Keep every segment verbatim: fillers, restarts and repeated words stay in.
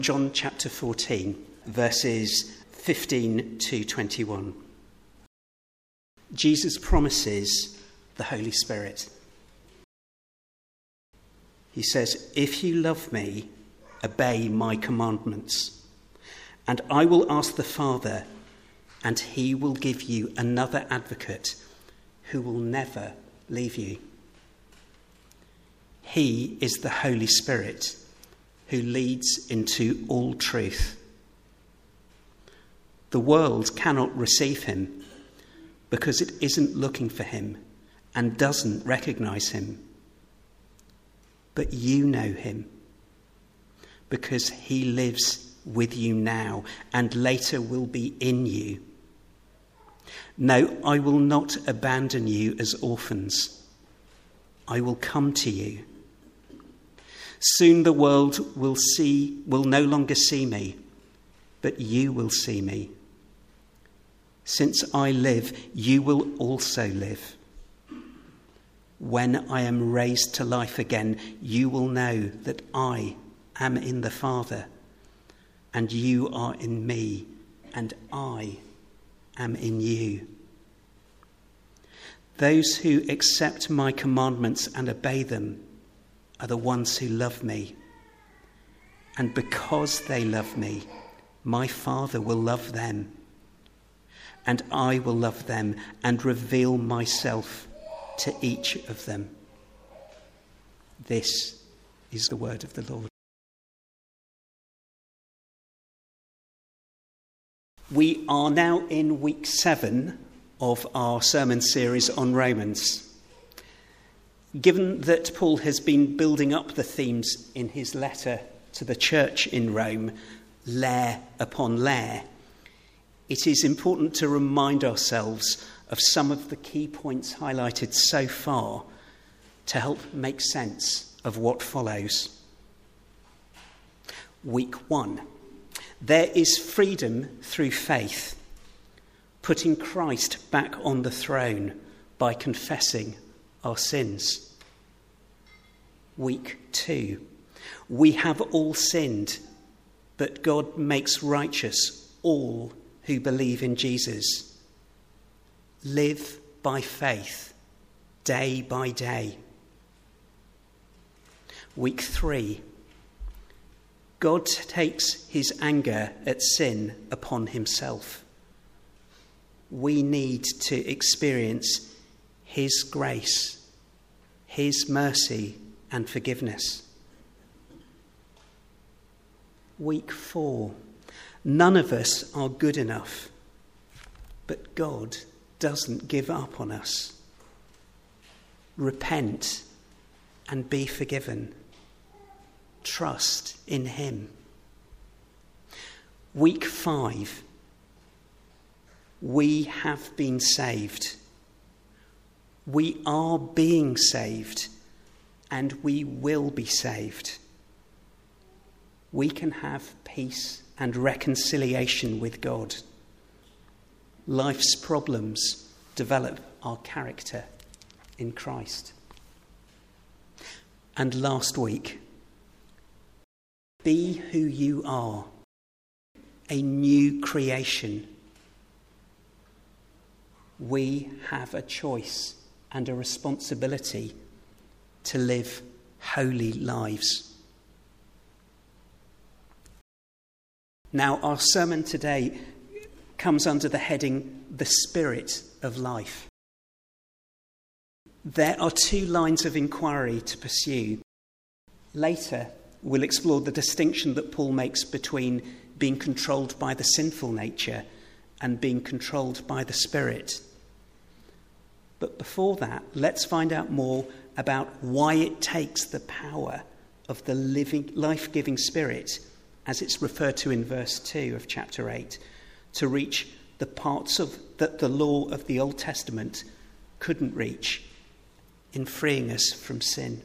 John chapter fourteen, verses fifteen to twenty-one. Jesus promises the Holy Spirit. He says, "If you love me, obey my commandments, and I will ask the Father, and he will give you another advocate who will never leave you. He is the Holy Spirit who leads into all truth. The world cannot receive him because it isn't looking for him and doesn't recognize him. But you know him because he lives with you now and later will be in you. No, I will not abandon you as orphans. I will come to you. Soon the world will see, will no longer see me, but you will see me. Since I live, you will also live. When I am raised to life again, you will know that I am in the Father, and you are in me, and I am in you. Those who accept my commandments and obey them are the ones who love me. And because they love me, my Father will love them. And I will love them and reveal myself to each of them." This is the word of the Lord. We are now in week seven of our sermon series on Romans. Given that Paul has been building up the themes in his letter to the church in Rome, layer upon layer, it is important to remind ourselves of some of the key points highlighted so far to help make sense of what follows. Week one. There is freedom through faith, putting Christ back on the throne by confessing our sins. Week two. We have all sinned, but God makes righteous all who believe in Jesus. Live by faith, day by day. Week three. God takes his anger at sin upon himself. We need to experience his grace, his mercy and forgiveness. Week four. None of us are good enough, but God doesn't give up on us. Repent and be forgiven. Trust in him. Week five. We have been saved. We are being saved, and we will be saved. We can have peace and reconciliation with God. Life's problems develop our character in Christ. And last week, be who you are, a new creation. We have a choice and a responsibility to live holy lives. Now, our sermon today comes under the heading, "The Spirit of Life." There are two lines of inquiry to pursue. Later, we'll explore the distinction that Paul makes between being controlled by the sinful nature and being controlled by the Spirit. But before that, let's find out more about why it takes the power of the living, life-giving Spirit, as it's referred to in verse two of chapter eight, to reach the parts of that the law of the Old Testament couldn't reach in freeing us from sin.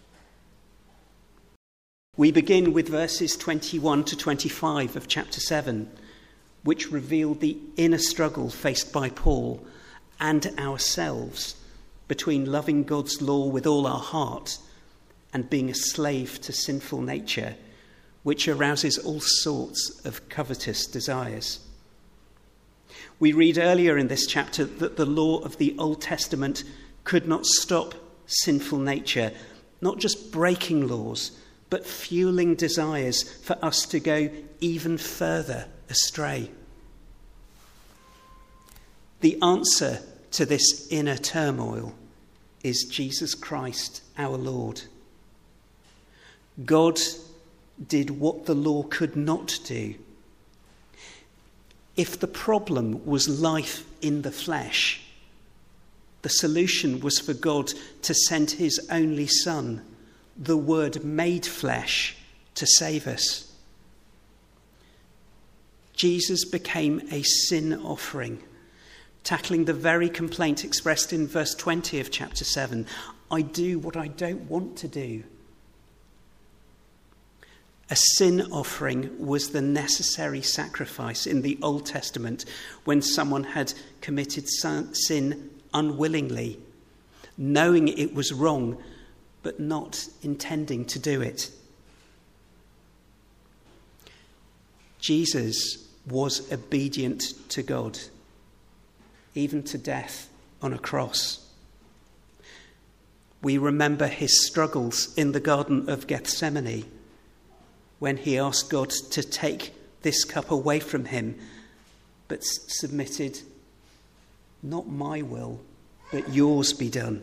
We begin with verses twenty-one to twenty-five of chapter seven, which reveal the inner struggle faced by Paul and ourselves between loving God's law with all our heart and being a slave to sinful nature, which arouses all sorts of covetous desires. We read earlier in this chapter that the law of the Old Testament could not stop sinful nature, not just breaking laws, but fueling desires for us to go even further astray. The answer to this inner turmoil is Jesus Christ, our Lord. God did what the law could not do. If the problem was life in the flesh, the solution was for God to send his only Son, the Word made flesh, to save us. Jesus became a sin offering, tackling the very complaint expressed in verse twenty of chapter seven. I do what I don't want to do. A sin offering was the necessary sacrifice in the Old Testament when someone had committed sin unwillingly, knowing it was wrong, but not intending to do it. Jesus was obedient to God, even to death on a cross. We remember his struggles in the Garden of Gethsemane when he asked God to take this cup away from him, but submitted, not my will, but yours be done.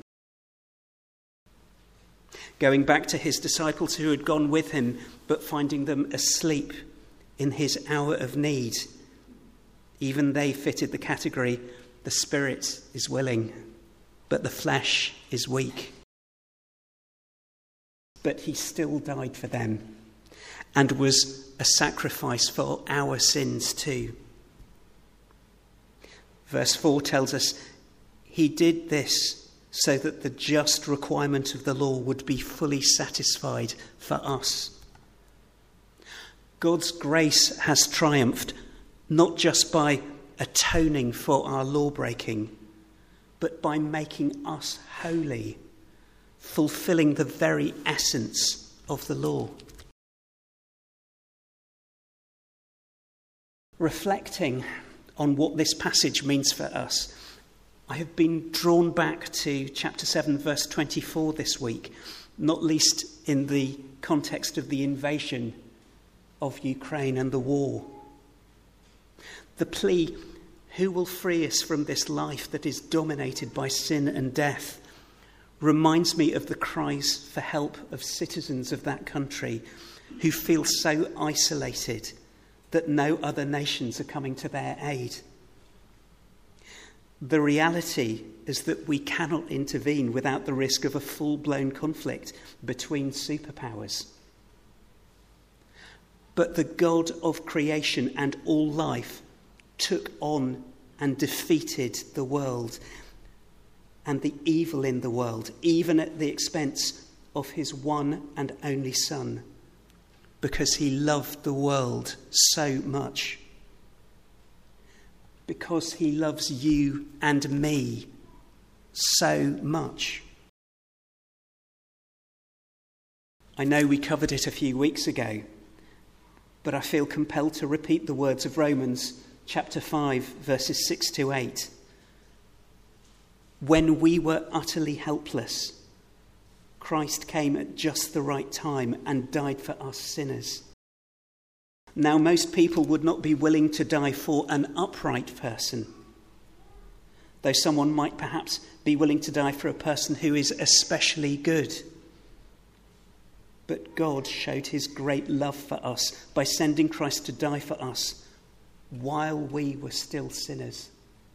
Going back to his disciples who had gone with him, but finding them asleep in his hour of need, even they fitted the category, the spirit is willing, but the flesh is weak. But he still died for them and was a sacrifice for our sins too. Verse four tells us he did this so that the just requirement of the law would be fully satisfied for us. God's grace has triumphed, not just by atoning for our law-breaking, but by making us holy, fulfilling the very essence of the law. Reflecting on what this passage means for us, I have been drawn back to chapter seven, verse twenty-four this week, not least in the context of the invasion of Ukraine and the war. The plea, who will free us from this life that is dominated by sin and death, reminds me of the cries for help of citizens of that country who feel so isolated that no other nations are coming to their aid. The reality is that we cannot intervene without the risk of a full-blown conflict between superpowers. But the God of creation and all life took on and defeated the world and the evil in the world, even at the expense of his one and only Son, because he loved the world so much. Because he loves you and me so much. I know we covered it a few weeks ago, but I feel compelled to repeat the words of Romans chapter five, verses six to eight. When we were utterly helpless, Christ came at just the right time and died for us sinners. Now, most people would not be willing to die for an upright person, though someone might perhaps be willing to die for a person who is especially good. But God showed his great love for us by sending Christ to die for us while we were still sinners.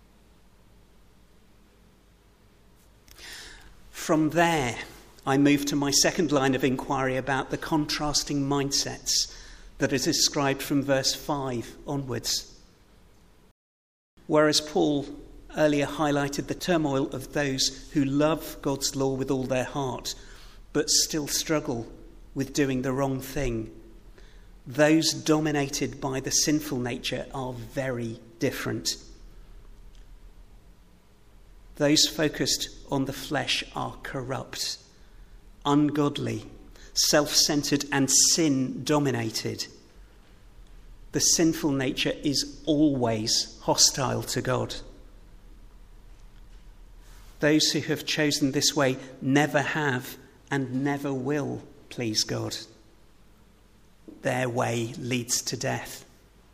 From there, I move to my second line of inquiry about the contrasting mindsets that is described from verse five onwards. Whereas Paul earlier highlighted the turmoil of those who love God's law with all their heart, but still struggle with doing the wrong thing, those dominated by the sinful nature are very different. Those focused on the flesh are corrupt, ungodly, self-centered and sin-dominated. The sinful nature is always hostile to God. Those who have chosen this way never have and never will please God. Their way leads to death.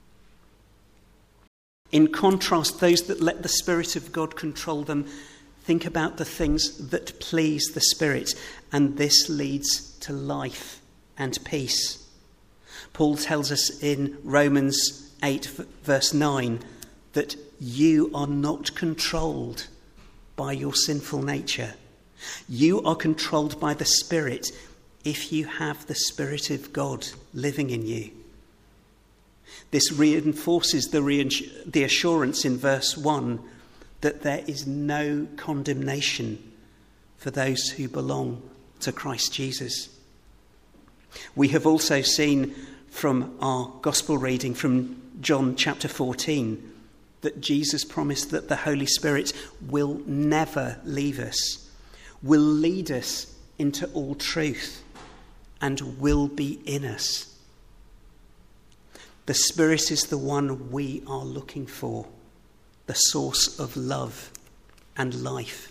In contrast, those that let the Spirit of God control them think about the things that please the Spirit, and this leads to life and peace. Paul tells us in Romans eight, verse nine, that you are not controlled by your sinful nature. You are controlled by the Spirit if you have the Spirit of God living in you. This reinforces the, reinsur- the assurance in verse one that there is no condemnation for those who belong to Christ Jesus. We have also seen from our gospel reading from John chapter fourteen that Jesus promised that the Holy Spirit will never leave us, will lead us into all truth, and will be in us. The Spirit is the one we are looking for, the source of love and life.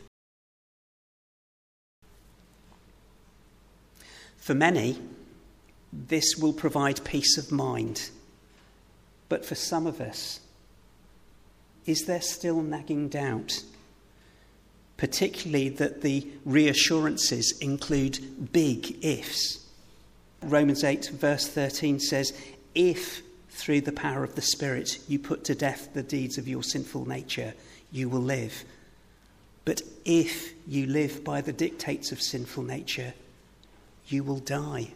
For many, this will provide peace of mind. But for some of us, is there still nagging doubt? Particularly that the reassurances include big ifs. Romans eight verse thirteen says, if through the power of the Spirit you put to death the deeds of your sinful nature, you will live. But if you live by the dictates of sinful nature, you will die.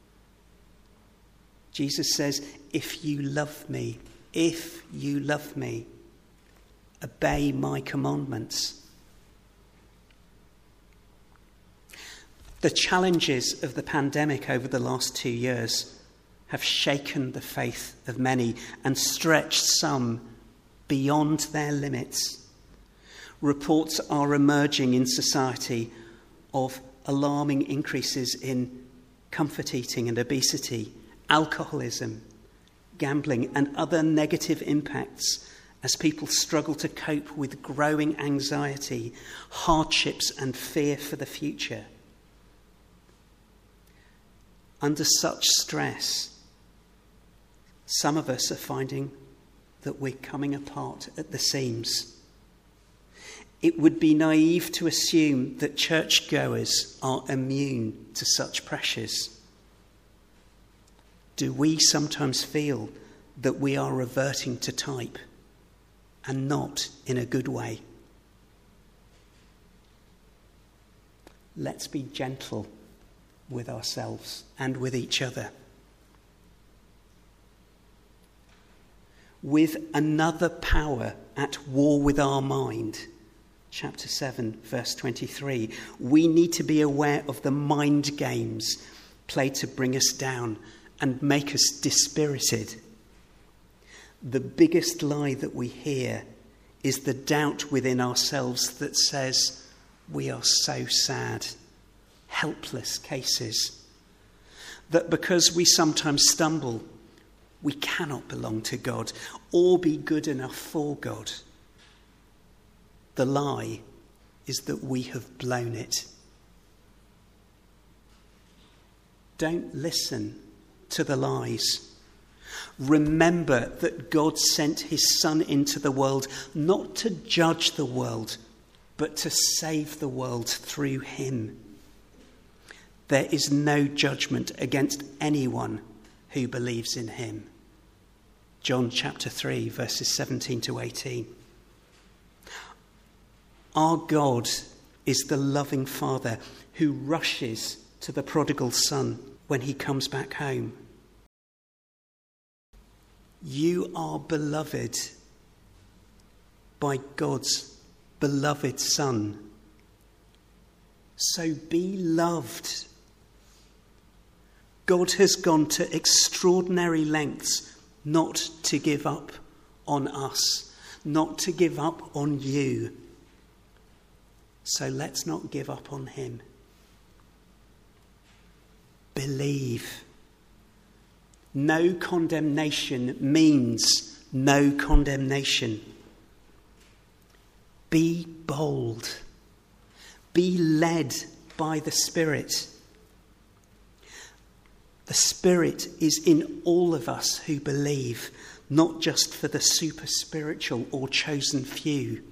Jesus says, if you love me, if you love me, obey my commandments. The challenges of the pandemic over the last two years have shaken the faith of many and stretched some beyond their limits. Reports are emerging in society of alarming increases in comfort eating and obesity, alcoholism, gambling, and other negative impacts as people struggle to cope with growing anxiety, hardships, and fear for the future. Under such stress, some of us are finding that we're coming apart at the seams. It would be naive to assume that churchgoers are immune to such pressures. Do we sometimes feel that we are reverting to type, and not in a good way? Let's be gentle with ourselves and with each other. With another power at war with our mind, chapter seven, verse twenty-three, we need to be aware of the mind games played to bring us down and make us dispirited. The biggest lie that we hear is the doubt within ourselves that says we are so sad, helpless cases, that because we sometimes stumble, we cannot belong to God or be good enough for God. The lie is that we have blown it. Don't listen to the lies. Remember that God sent his Son into the world not to judge the world, but to save the world through him. There is no judgment against anyone who believes in him. John chapter three, verses seventeen to eighteen. Our God is the loving Father who rushes to the prodigal son when he comes back home. You are beloved by God's beloved Son. So be loved. God has gone to extraordinary lengths not to give up on us, not to give up on you. So let's not give up on him. believe. No condemnation means no condemnation. Be bold. Be led by the Spirit. The Spirit is in all of us who believe, not just for the super spiritual or chosen few.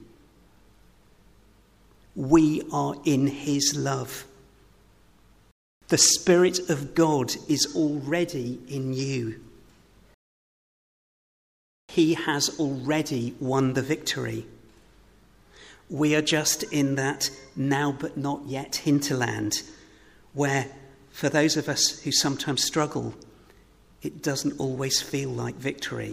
We are in his love. The Spirit of God is already in you. He has already won the victory. We are just in that now but not yet hinterland, where for those of us who sometimes struggle, it doesn't always feel like victory.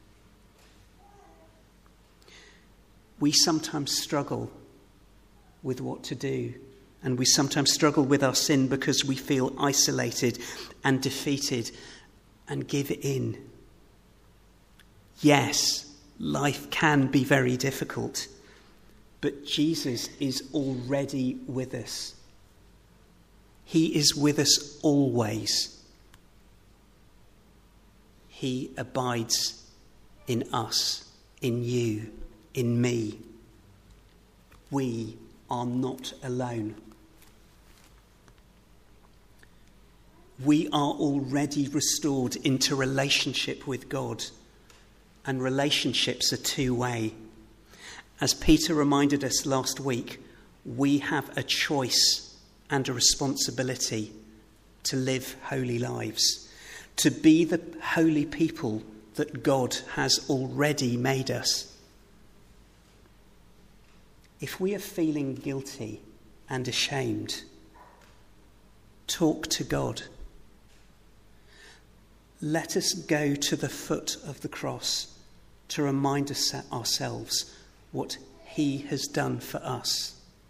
We sometimes struggle with what to do, and we sometimes struggle with our sin because we feel isolated and defeated and give in. Yes, life can be very difficult, but Jesus is already with us. He is with us always. He abides in us, in you, in me. We are not alone. We are already restored into relationship with God, and relationships are two-way. As Peter reminded us last week, we have a choice and a responsibility to live holy lives, to be the holy people that God has already made us. If we are feeling guilty and ashamed, talk to God. Let us go to the foot of the cross to remind us ourselves what he has done for us.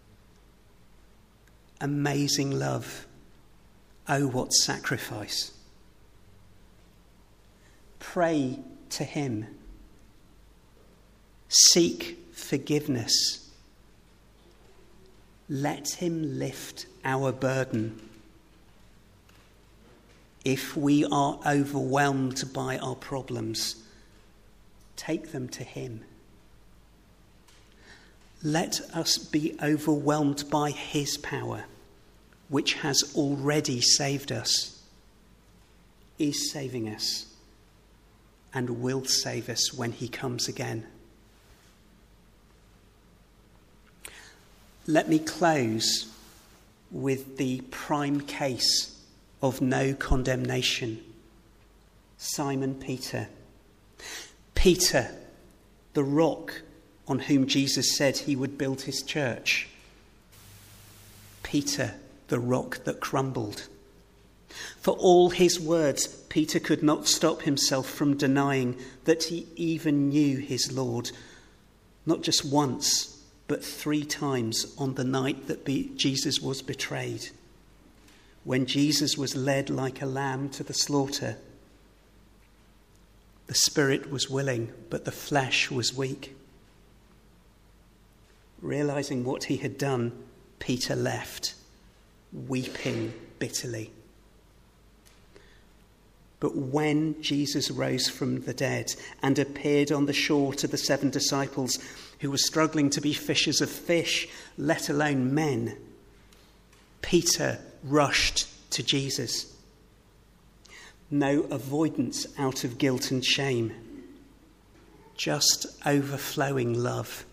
Amazing love. Oh, what sacrifice. Pray to him. Seek forgiveness. Let him lift our burden. If we are overwhelmed by our problems, take them to him. Let us be overwhelmed by his power, which has already saved us, is saving us, and will save us when he comes again. Let me close with the prime case of no condemnation. Simon Peter. Peter, the rock on whom Jesus said he would build his church. Peter, the rock that crumbled. For all his words, Peter could not stop himself from denying that he even knew his Lord, not just once, but three times on the night that be- Jesus was betrayed. When Jesus was led like a lamb to the slaughter, the spirit was willing, but the flesh was weak. Realizing what he had done, Peter left, weeping bitterly. But when Jesus rose from the dead and appeared on the shore to the seven disciples who were struggling to be fishers of fish, let alone men, Peter rushed to Jesus. No avoidance out of guilt and shame, just overflowing love.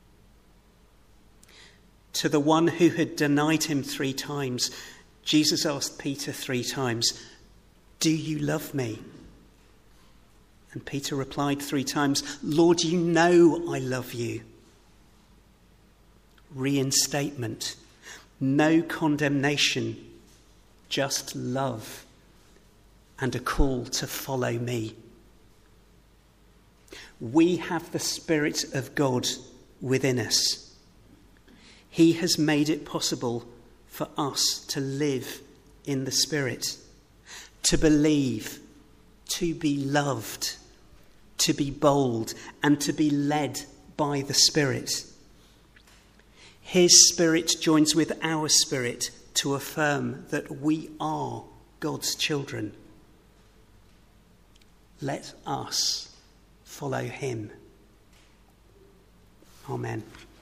To the one who had denied him three times, Jesus asked Peter three times, "Do you love me?" And Peter replied three times, "Lord, you know I love you." Reinstatement. No condemnation, just love and a call to follow me. We have the Spirit of God within us. He has made it possible for us to live in the Spirit, to believe, to be loved, to be bold, and to be led by the Spirit. His Spirit joins with our spirit to affirm that we are God's children. Let us follow him. Amen.